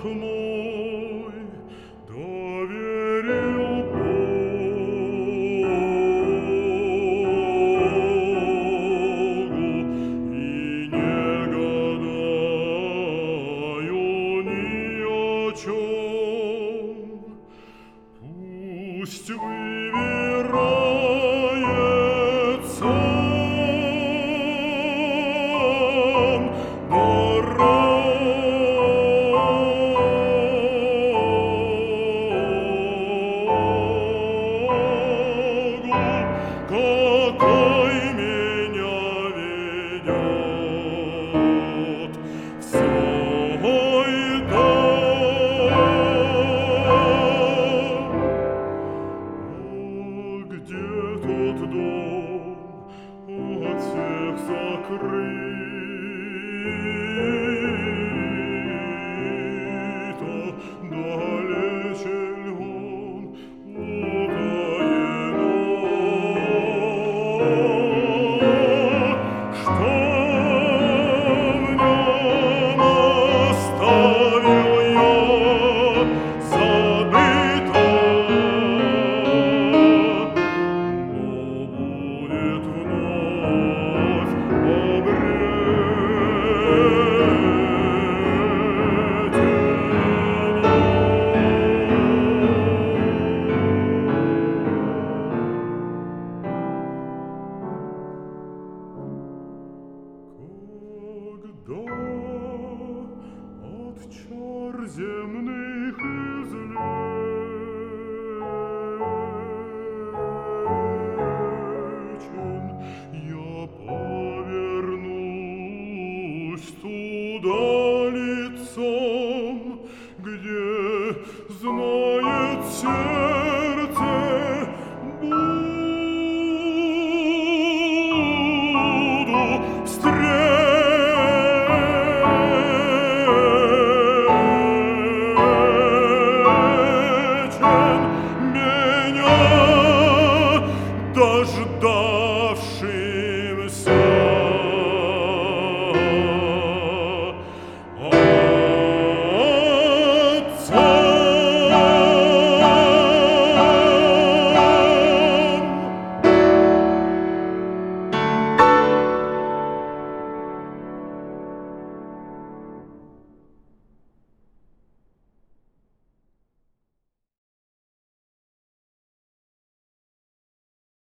Бог мой доверил Богу и не гадаю ни о чем. Пусть выбирает сам дорогу, какой меня ведет в свой дом. Где тот дом от всех закрыто, далече ль он утаено, что в нем оставил я забыто. Будет вновь когда от чар земных излечен, я повернусь туда лицом, где знает сердце